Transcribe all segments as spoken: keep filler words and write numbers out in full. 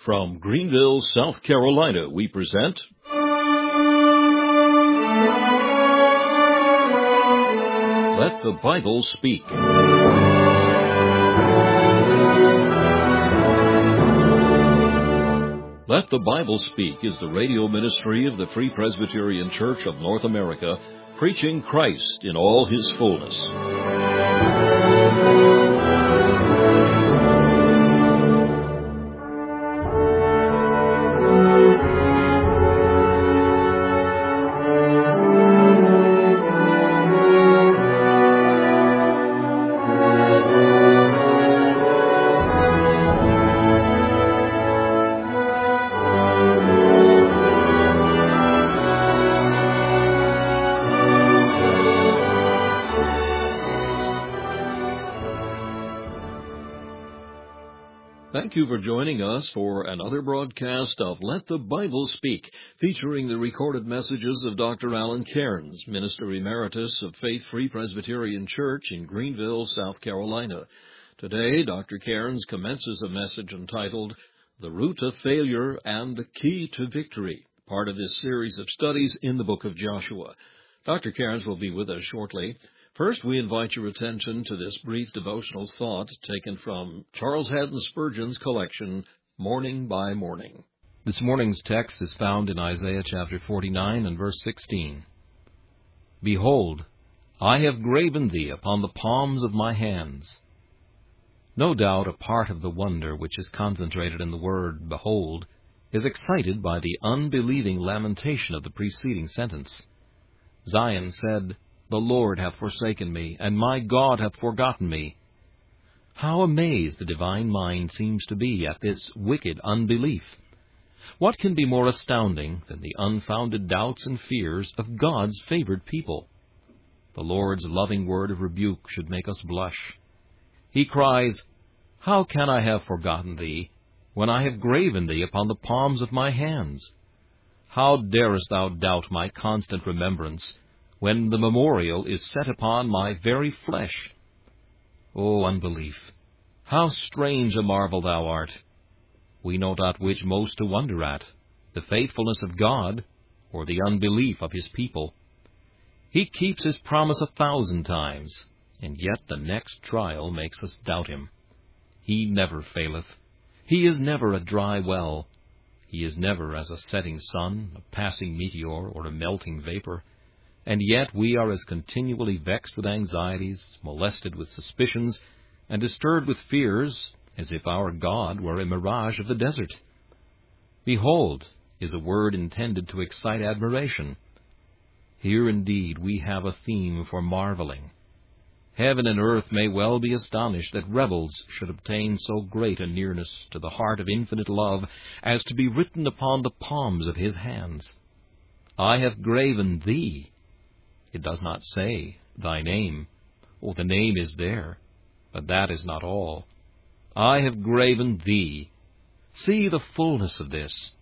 From Greenville, South Carolina, we present Let the Bible Speak. Let the Bible Speak is the radio ministry of the Free Presbyterian Church of North America, preaching Christ in all His fullness. Thank you for joining us for another broadcast of Let the Bible Speak, featuring the recorded messages of Doctor Alan Cairns, Minister Emeritus of Faith Free Presbyterian Church in Greenville, South Carolina. Today, Doctor Cairns commences a message entitled, The Root of Failure and the Key to Victory, part of this series of studies in the book of Joshua. Doctor Cairns will be with us shortly. First, we invite your attention to this brief devotional thought taken from Charles Haddon Spurgeon's collection, Morning by Morning. This morning's text is found in Isaiah chapter forty-nine and verse sixteen. Behold, I have graven thee upon the palms of my hands. No doubt a part of the wonder which is concentrated in the word behold is excited by the unbelieving lamentation of the preceding sentence. Zion said, The Lord hath forsaken me, and my God hath forgotten me. How amazed the divine mind seems to be at this wicked unbelief! What can be more astounding than the unfounded doubts and fears of God's favored people? The Lord's loving word of rebuke should make us blush. He cries, How can I have forgotten thee, when I have graven thee upon the palms of my hands? How darest thou doubt my constant remembrance, when the memorial is set upon my very flesh? O unbelief, how strange a marvel thou art! We know not which most to wonder at, the faithfulness of God, or the unbelief of His people. He keeps His promise a thousand times, and yet the next trial makes us doubt Him. He never faileth. He is never a dry well. He is never as a setting sun, a passing meteor, or a melting vapor. And yet we are as continually vexed with anxieties, molested with suspicions, and disturbed with fears, as if our God were a mirage of the desert. Behold is a word intended to excite admiration. Here indeed we have a theme for marveling. Heaven and earth may well be astonished that rebels should obtain so great a nearness to the heart of infinite love as to be written upon the palms of His hands. I have graven thee. It does not say, thy name. Oh, the name is there, but that is not all. I have graven thee. See the fullness of this.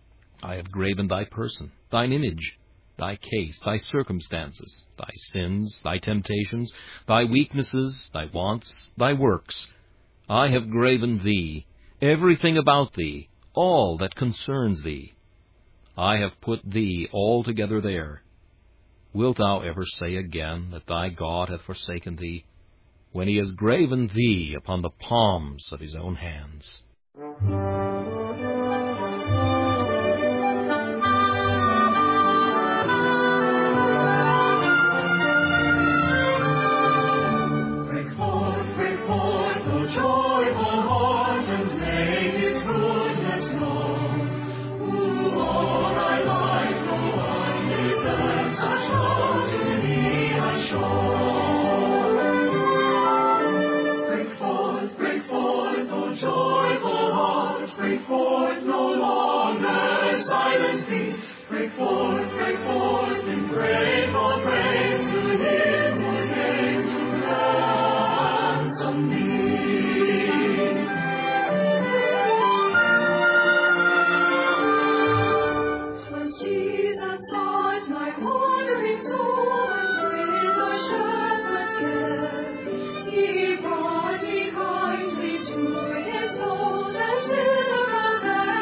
I have graven thy person, thine image, thy case, thy circumstances, thy sins, thy temptations, thy weaknesses, thy wants, thy works. I have graven thee, everything about thee, all that concerns thee. I have put thee altogether there. Wilt thou ever say again that thy God hath forsaken thee, when He has graven thee upon the palms of His own hands? He brought me kindly to His fold and did us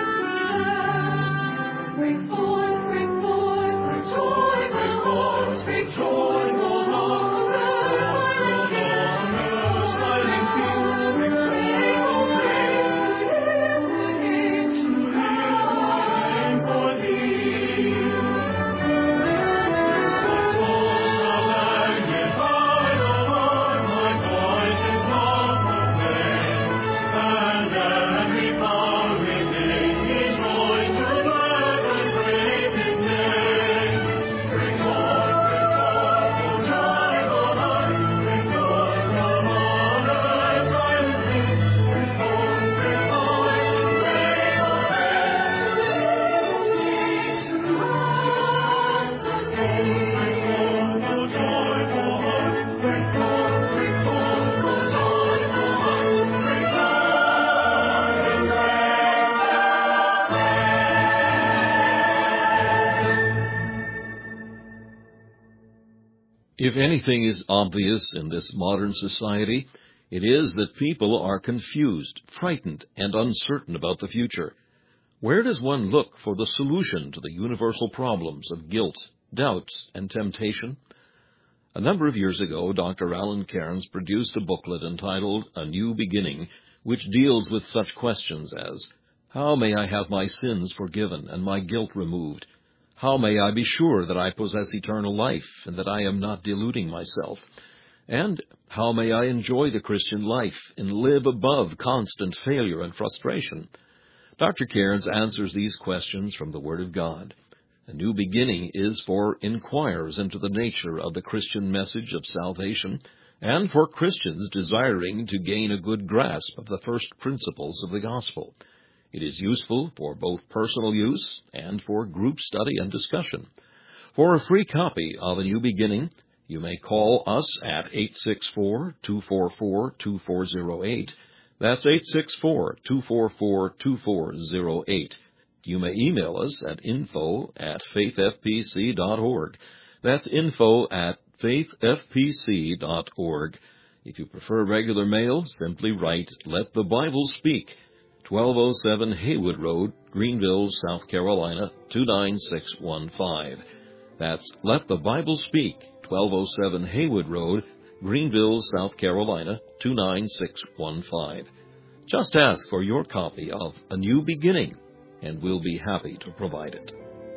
If anything is obvious in this modern society, it is that people are confused, frightened, and uncertain about the future. Where does one look for the solution to the universal problems of guilt, doubt, and temptation? A number of years ago, Doctor Alan Cairns produced a booklet entitled A New Beginning, which deals with such questions as, how may I have my sins forgiven and my guilt removed? How may I be sure that I possess eternal life and that I am not deluding myself? And how may I enjoy the Christian life and live above constant failure and frustration? Doctor Cairns answers these questions from the Word of God. A New Beginning is for inquirers into the nature of the Christian message of salvation and for Christians desiring to gain a good grasp of the first principles of the gospel. It is useful for both personal use and for group study and discussion. For a free copy of A New Beginning, you may call us at eight six four, two four four, two four zero eight. That's eight six four, two four four, two four zero eight. You may email us at info at faith f p c dot org. That's info at faith f p c dot org. If you prefer regular mail, simply write Let the Bible Speak, twelve oh seven Haywood Road, Greenville, South Carolina, two nine six one five. That's Let the Bible Speak, twelve oh seven Haywood Road, Greenville, South Carolina, two nine six one five. Just ask for your copy of A New Beginning, and we'll be happy to provide it.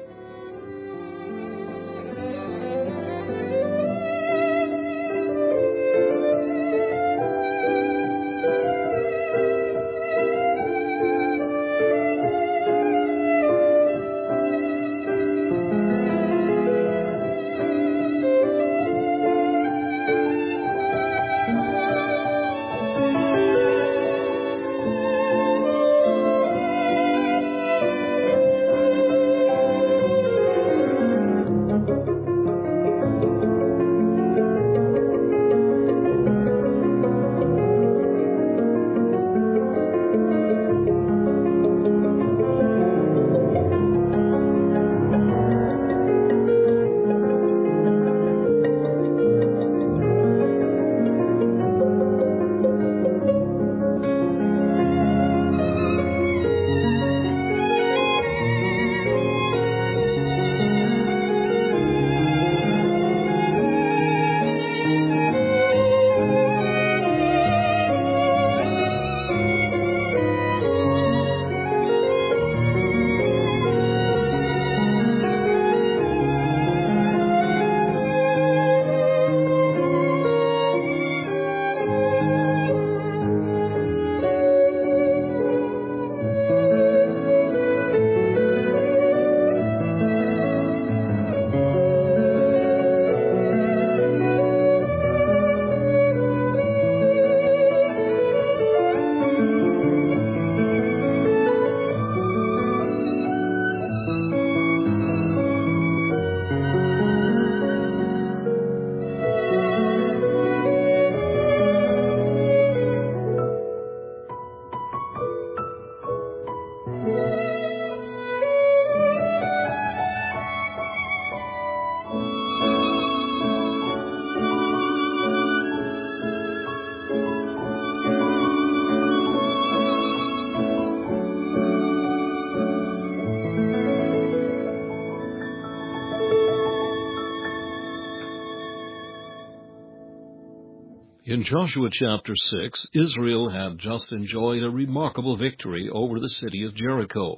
In Joshua chapter six, Israel had just enjoyed a remarkable victory over the city of Jericho.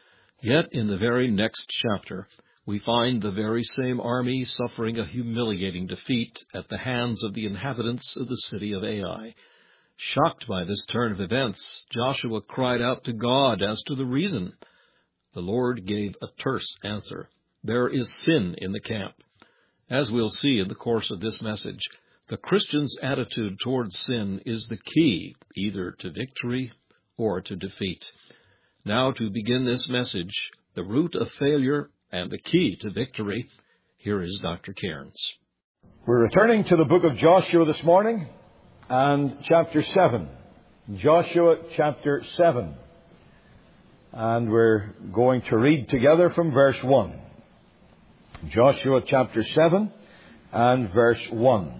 Yet in the very next chapter, we find the very same army suffering a humiliating defeat at the hands of the inhabitants of the city of Ai. Shocked by this turn of events, Joshua cried out to God as to the reason. The Lord gave a terse answer. There is sin in the camp. As we'll see in the course of this message, the Christian's attitude towards sin is the key either to victory or to defeat. Now, to begin this message, the root of failure and the key to victory, here is Doctor Cairns. We're returning to the book of Joshua this morning and chapter seven. Joshua chapter seven. And we're going to read together from verse one. Joshua chapter seven and verse one.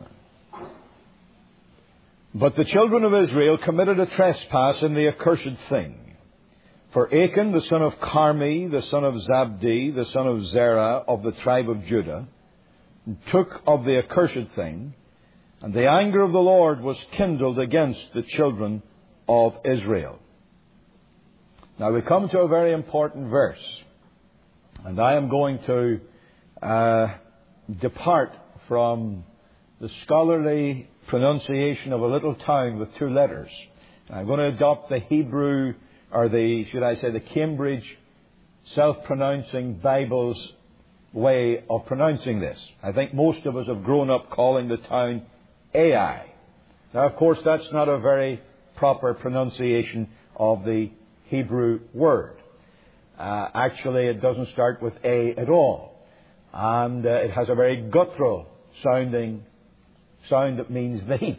But the children of Israel committed a trespass in the accursed thing. For Achan, the son of Carmi, the son of Zabdi, the son of Zerah, of the tribe of Judah, took of the accursed thing, and the anger of the Lord was kindled against the children of Israel. Now we come to a very important verse, and I am going to uh, depart from the scholarly pronunciation of a little town with two letters. I'm going to adopt the Hebrew, or the, should I say, the Cambridge self-pronouncing Bible's way of pronouncing this. I think most of us have grown up calling the town Ai. Now, of course, that's not a very proper pronunciation of the Hebrew word. Uh, actually, it doesn't start with A at all. And uh, it has a very guttural sounding sound that means the heap.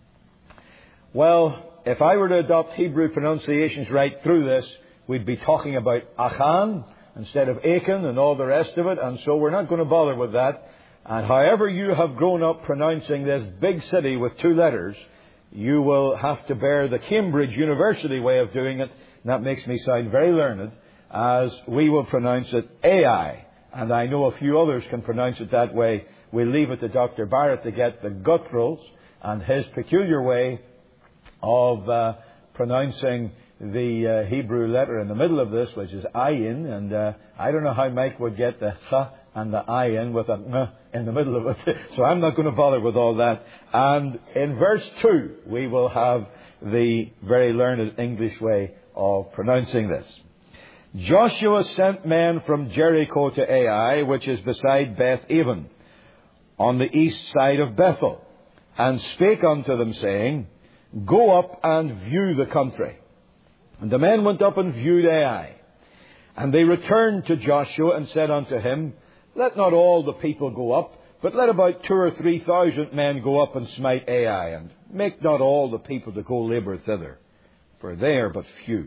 Well, if I were to adopt Hebrew pronunciations right through this, we'd be talking about Achan instead of Achan and all the rest of it, and so we're not going to bother with that. And however you have grown up pronouncing this big city with two letters, you will have to bear the Cambridge University way of doing it. And that makes me sound very learned, as we will pronounce it Ai. And I know a few others can pronounce it that way. We'll leave it to Doctor Barrett to get the gutturals and his peculiar way of uh, pronouncing the uh, Hebrew letter in the middle of this, which is ayin. And uh, I don't know how Mike would get the ch and the ayin with a ng in the middle of it. So I'm not going to bother with all that. And in verse two, we will have the very learned English way of pronouncing this. Joshua sent men from Jericho to Ai, which is beside Beth Aven, on the east side of Bethel, and spake unto them, saying, Go up and view the country. And the men went up and viewed Ai. And they returned to Joshua and said unto him, Let not all the people go up, but let about two or three thousand men go up and smite Ai, and make not all the people to go labour thither, for they are but few.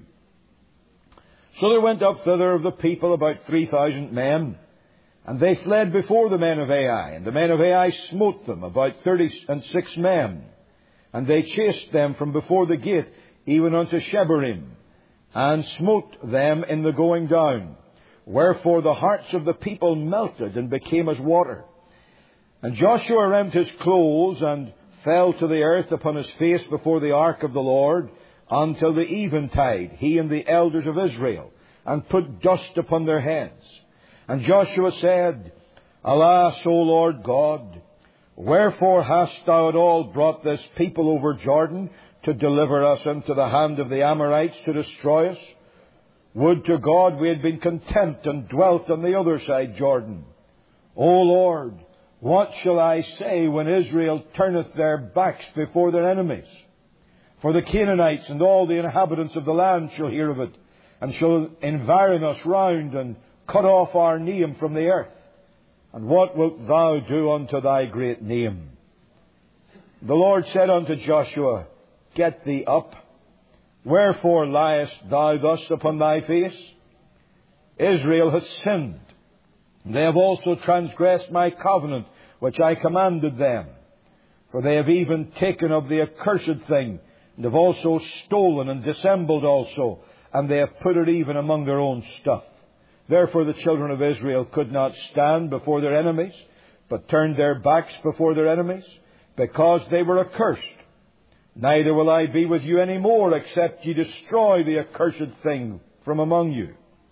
So there went up thither of the people about three thousand men, and they fled before the men of Ai. And the men of Ai smote them, about thirty and six men. And they chased them from before the gate, even unto Shebarim, and smote them in the going down. Wherefore the hearts of the people melted and became as water. And Joshua rent his clothes, and fell to the earth upon his face before the ark of the Lord, until the eventide, he and the elders of Israel, and put dust upon their heads. And Joshua said, Alas, O Lord God, wherefore hast thou at all brought this people over Jordan to deliver us into the hand of the Amorites to destroy us? Would to God we had been content and dwelt on the other side Jordan. O Lord, what shall I say when Israel turneth their backs before their enemies? For the Canaanites and all the inhabitants of the land shall hear of it, and shall environ us round, and cut off our name from the earth. And what wilt thou do unto thy great name? The Lord said unto Joshua, Get thee up. Wherefore liest thou thus upon thy face? Israel hath sinned. They have also transgressed my covenant, which I commanded them. For they have even taken of the accursed thing, and have also stolen and dissembled also, and they have put it even among their own stuff. Therefore the children of Israel could not stand before their enemies, but turned their backs before their enemies, because they were accursed. Neither will I be with you any more, except ye destroy the accursed thing from among you.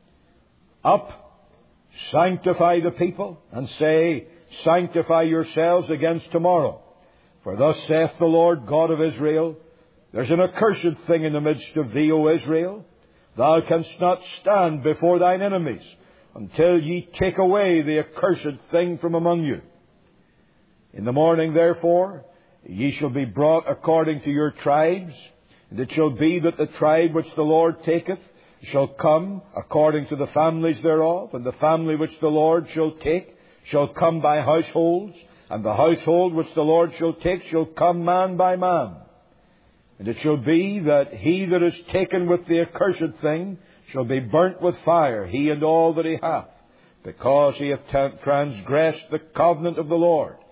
Up, sanctify the people, and say, Sanctify yourselves against tomorrow. For thus saith the Lord God of Israel, There's an accursed thing in the midst of thee, O Israel. Thou canst not stand before thine enemies, until ye take away the accursed thing from among you. In the morning, therefore, ye shall be brought according to your tribes, and it shall be that the tribe which the Lord taketh shall come according to the families thereof, and the family which the Lord shall take shall come by households, and the household which the Lord shall take shall come man by man. And it shall be that he that is taken with the accursed thing shall be burnt with fire, he and all that he hath, because he hath transgressed the covenant of the Lord,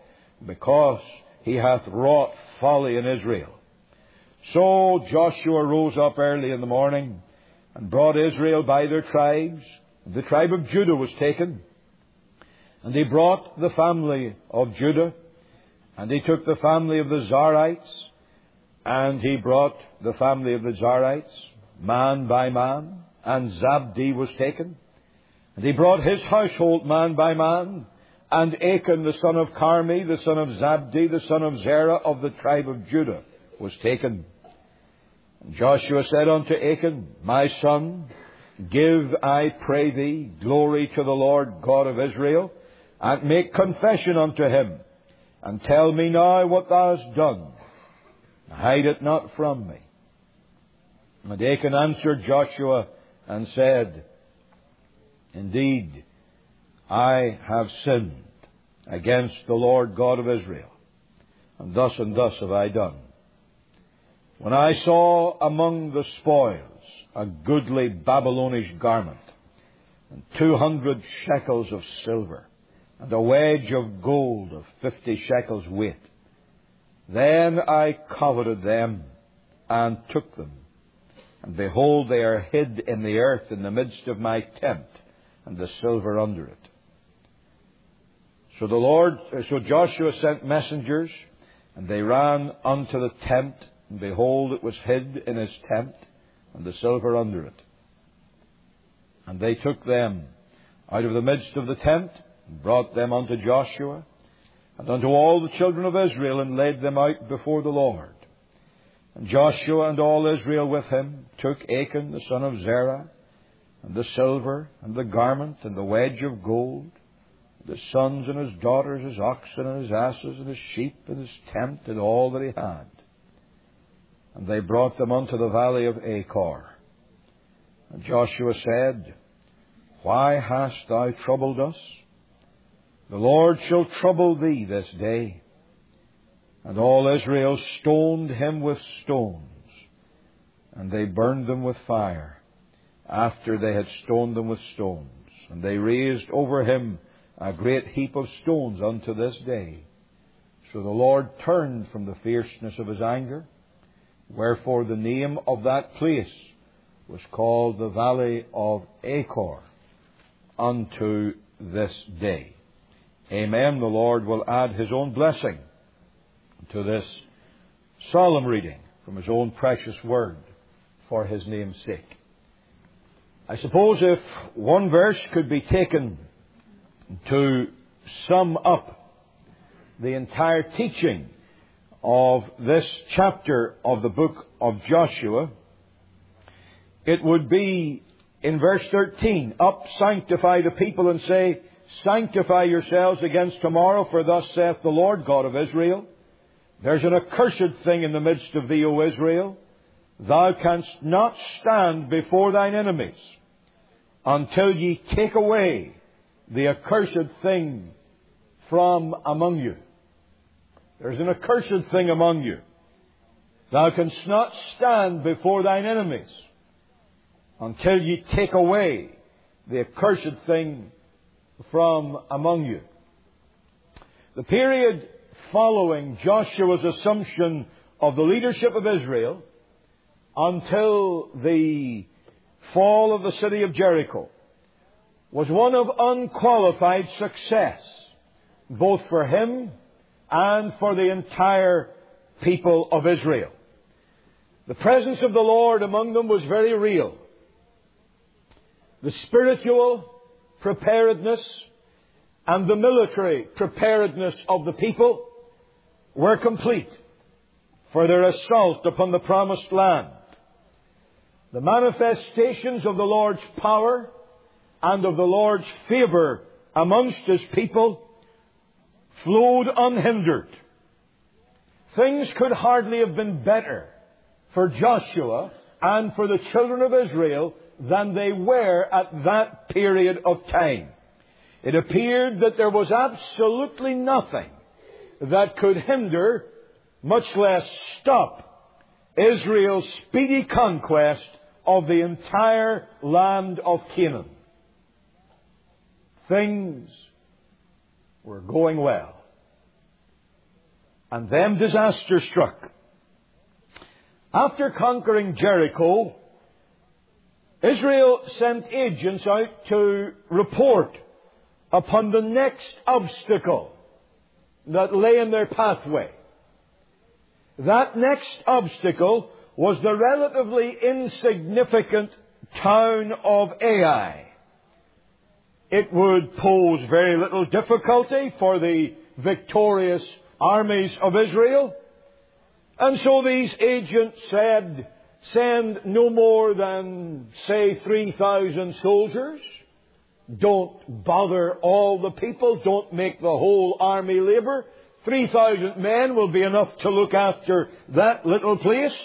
because he hath wrought folly in Israel. So Joshua rose up early in the morning and brought Israel by their tribes. The tribe of Judah was taken. And he brought the family of Judah. And he took the family of the Zarites. And he brought the family of the Zarites, man by man. And Zabdi was taken. And he brought his household man by man. And Achan, the son of Carmi, the son of Zabdi, the son of Zerah of the tribe of Judah, was taken. And Joshua said unto Achan, My son, give, I pray thee, glory to the Lord God of Israel, and make confession unto him, and tell me now what thou hast done. Hide it not from me. And Achan answered Joshua and said, Indeed, I have sinned against the Lord God of Israel, and thus and thus have I done. When I saw among the spoils a goodly Babylonish garment, and two hundred shekels of silver, and a wedge of gold of fifty shekels weight, then I coveted them, and took them. And behold, they are hid in the earth in the midst of my tent, and the silver under it. So the Lord, so Joshua sent messengers, and they ran unto the tent, and behold, it was hid in his tent, and the silver under it. And they took them out of the midst of the tent, and brought them unto Joshua, and unto all the children of Israel, and laid them out before the Lord. And Joshua and all Israel with him took Achan the son of Zerah, and the silver, and the garment, and the wedge of gold, his sons and his daughters, his oxen and his asses, and his sheep, and his tent, and all that he had. And they brought them unto the valley of Achor. And Joshua said, Why hast thou troubled us? The Lord shall trouble thee this day. And all Israel stoned him with stones, and they burned them with fire, after they had stoned them with stones. And they raised over him a great heap of stones unto this day. So the Lord turned from the fierceness of his anger, wherefore the name of that place was called the Valley of Achor unto this day. Amen. The Lord will add his own blessing to this solemn reading from his own precious word for his name's sake. I suppose if one verse could be taken to sum up the entire teaching of this chapter of the book of Joshua, it would be in verse thirteen, Up, sanctify the people, and say, Sanctify yourselves against tomorrow, for thus saith the Lord God of Israel, There's an accursed thing in the midst of thee, O Israel. Thou canst not stand before thine enemies until ye take away the accursed thing from among you. There's an accursed thing among you. Thou canst not stand before thine enemies until ye take away the accursed thing from among you. The period following Joshua's assumption of the leadership of Israel until the fall of the city of Jericho was one of unqualified success, both for him and for the entire people of Israel. The presence of the Lord among them was very real. The spiritual preparedness and the military preparedness of the people were complete for their assault upon the promised land. The manifestations of the Lord's power and of the Lord's favor amongst His people flowed unhindered. Things could hardly have been better for Joshua and for the children of Israel than they were at that period of time. It appeared that there was absolutely nothing that could hinder, much less stop, Israel's speedy conquest of the entire land of Canaan. Things were going well. And then disaster struck. After conquering Jericho, Israel sent agents out to report upon the next obstacle that lay in their pathway. That next obstacle was the relatively insignificant town of Ai. It would pose very little difficulty for the victorious armies of Israel. And so these agents said, send no more than, say, three thousand soldiers. Don't bother all the people. Don't make the whole army labor. three thousand men will be enough to look after that little place.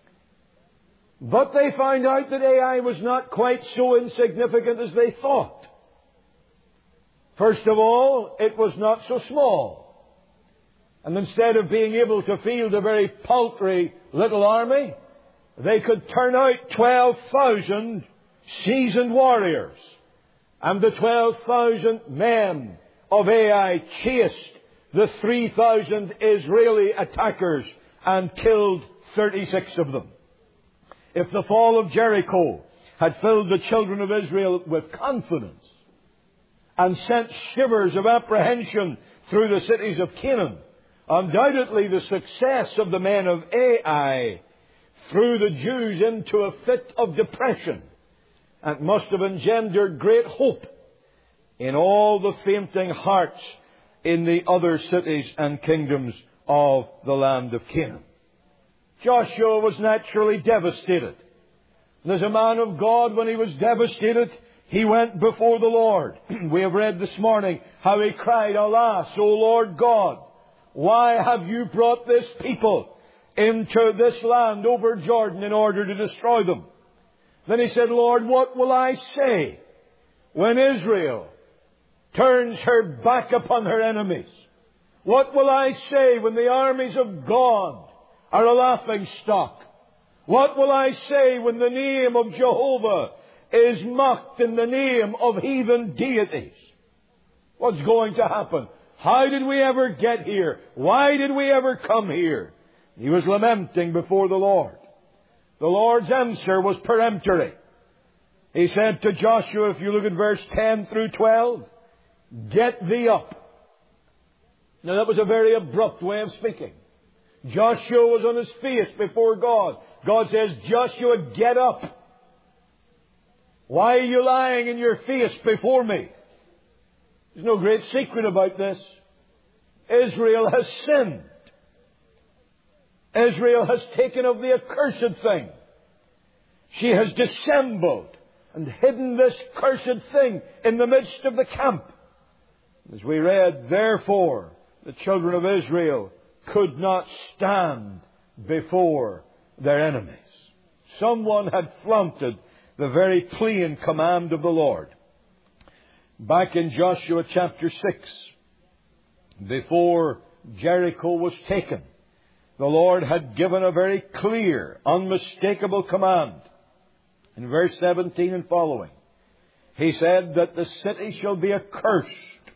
But they found out that Ai was not quite so insignificant as they thought. First of all, it was not so small. And instead of being able to field a very paltry little army, they could turn out twelve thousand seasoned warriors. And the twelve thousand men of Ai chased the three thousand Israeli attackers and killed thirty-six of them. If the fall of Jericho had filled the children of Israel with confidence and sent shivers of apprehension through the cities of Canaan, undoubtedly the success of the men of Ai threw the Jews into a fit of depression and must have engendered great hope in all the fainting hearts in the other cities and kingdoms of the land of Canaan. Joshua was naturally devastated. And as a man of God, when he was devastated, he went before the Lord. We have read this morning how he cried, Alas, O Lord God, why have you brought this people into this land over Jordan in order to destroy them? Then he said, Lord, what will I say when Israel turns her back upon her enemies? What will I say when the armies of God are a laughing stock? What will I say when the name of Jehovah is mocked in the name of heathen deities? What's going to happen? How did we ever get here? Why did we ever come here? He was lamenting before the Lord. The Lord's answer was peremptory. He said to Joshua, if you look at verse ten through twelve, get thee up. Now that was a very abrupt way of speaking. Joshua was on his face before God. God says, Joshua, get up. Why are you lying in your face before me? There's no great secret about this. Israel has sinned. Israel has taken of the accursed thing. She has dissembled and hidden this cursed thing in the midst of the camp. As we read, therefore, the children of Israel could not stand before their enemies. Someone had flaunted the very plain command of the Lord. Back in Joshua chapter six, before Jericho was taken, the Lord had given a very clear, unmistakable command. In verse seventeen and following, He said that the city shall be accursed.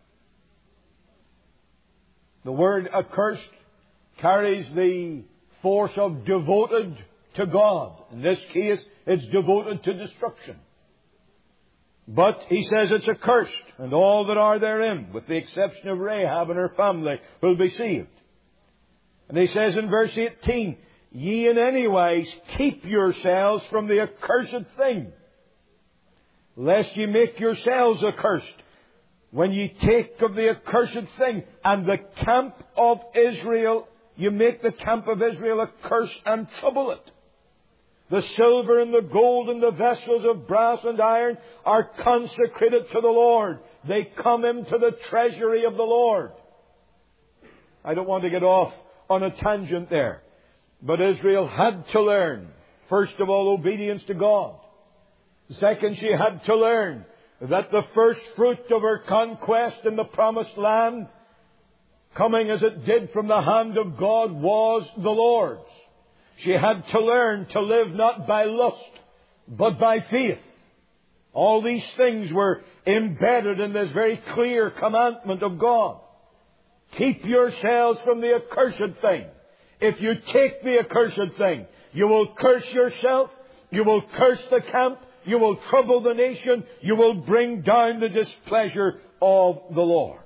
The word accursed carries the force of devoted to God. In this case, it's devoted to destruction. But he says it's accursed, and all that are therein, with the exception of Rahab and her family, will be saved. And he says in verse eighteen, ye in any wise keep yourselves from the accursed thing, lest ye make yourselves accursed, when ye take of the accursed thing, and the camp of Israel, you make the camp of Israel a curse and trouble it. The silver and the gold and the vessels of brass and iron are consecrated to the Lord. They come into the treasury of the Lord. I don't want to get off on a tangent there. But Israel had to learn, first of all, obedience to God. Second, she had to learn that the first fruit of her conquest in the promised land, coming as it did from the hand of God, was the Lord's. She had to learn to live not by lust, but by faith. All these things were embedded in this very clear commandment of God. Keep yourselves from the accursed thing. If you take the accursed thing, you will curse yourself, you will curse the camp, you will trouble the nation, you will bring down the displeasure of the Lord.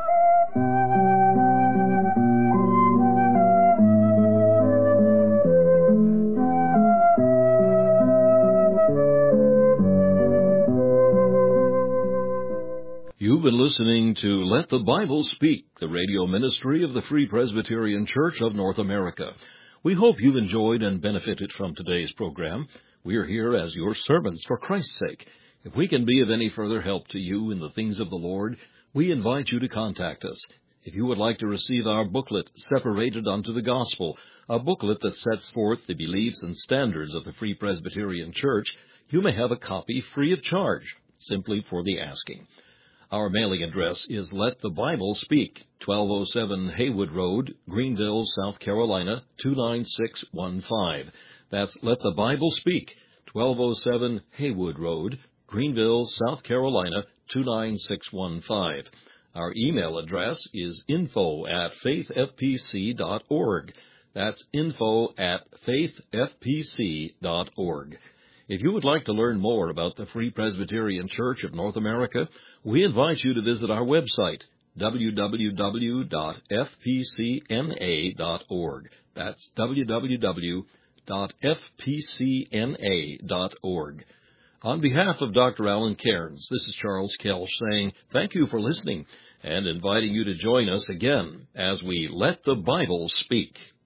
You've been listening to Let the Bible Speak, the radio ministry of the Free Presbyterian Church of North America. We hope you've enjoyed and benefited from today's program. We are here as your servants for Christ's sake. If we can be of any further help to you in the things of the Lord, we invite you to contact us. If you would like to receive our booklet, Separated unto the Gospel, a booklet that sets forth the beliefs and standards of the Free Presbyterian Church, you may have a copy free of charge, simply for the asking. Our mailing address is Let the Bible Speak, twelve oh seven Haywood Road, Greenville, South Carolina, two nine six one five. That's Let the Bible Speak, twelve oh seven Haywood Road, Greenville, South Carolina, two nine six one five. Our email address is info at faith f p c dot org. That's info at faith f p c dot org. If you would like to learn more about the Free Presbyterian Church of North America, we invite you to visit our website, w w w dot f p c n a dot org. That's w w w dot f p c n a dot org. On behalf of Doctor Alan Cairns, this is Charles Kelch saying thank you for listening and inviting you to join us again as we Let the Bible Speak.